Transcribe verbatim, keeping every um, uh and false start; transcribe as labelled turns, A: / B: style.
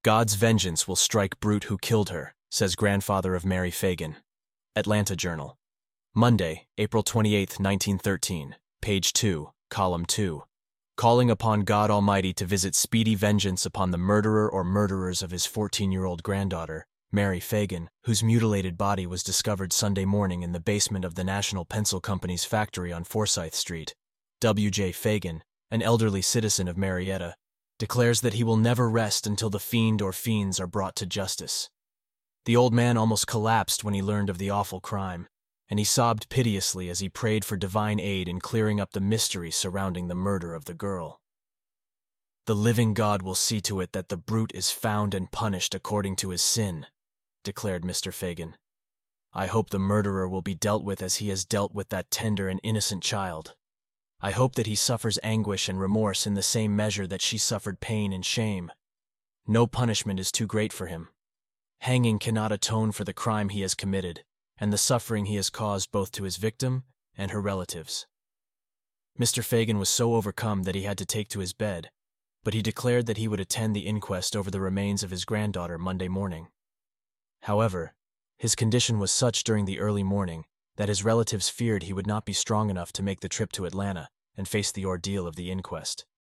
A: God's vengeance will strike brute who killed her, says grandfather of Mary Fagan. Atlanta Journal. Monday, April twenty-eighth, nineteen thirteen, page two, column two. Calling upon God Almighty to visit speedy vengeance upon the murderer or murderers of his fourteen-year-old granddaughter, Mary Fagan, whose mutilated body was discovered Sunday morning in the basement of the National Pencil Company's factory on Forsyth Street. W J Fagan, an elderly citizen of Marietta, declares that he will never rest until the fiend or fiends are brought to justice. The old man almost collapsed when he learned of the awful crime, and he sobbed piteously as he prayed for divine aid in clearing up the mystery surrounding the murder of the girl. "The living God will see to it that the brute is found and punished according to his sin," declared Mister Fagan. "I hope the murderer will be dealt with as he has dealt with that tender and innocent child. I hope that he suffers anguish and remorse in the same measure that she suffered pain and shame. No punishment is too great for him. Hanging cannot atone for the crime he has committed, and the suffering he has caused both to his victim and her relatives." Mister Fagan was so overcome that he had to take to his bed, but he declared that he would attend the inquest over the remains of his granddaughter Monday morning. However, his condition was such during the early morning that his relatives feared he would not be strong enough to make the trip to Atlanta and face the ordeal of the inquest.